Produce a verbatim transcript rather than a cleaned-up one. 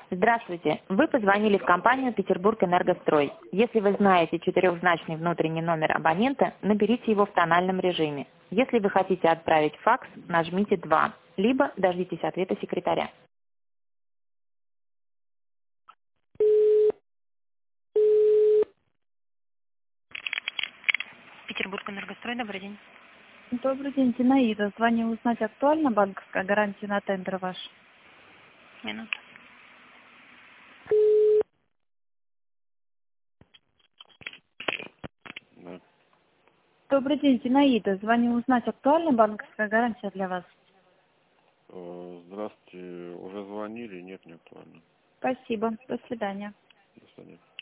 Здравствуйте. Вы позвонили в компанию «Петербург-Энергострой». Если вы знаете четырехзначный внутренний номер абонента, наберите его в тональном режиме. Если вы хотите отправить факс, нажмите два, либо дождитесь ответа секретаря. Петербург-Энергострой, добрый день. Добрый день, Зинаида. Звоню узнать, актуальна банковская гарантия на тендер ваш? Минуту. Да. Добрый день, Зинаида. Звоню узнать, актуальна банковская гарантия для вас? Э, Здравствуйте. Уже звонили? Нет, не актуально. Спасибо. До свидания. До свидания.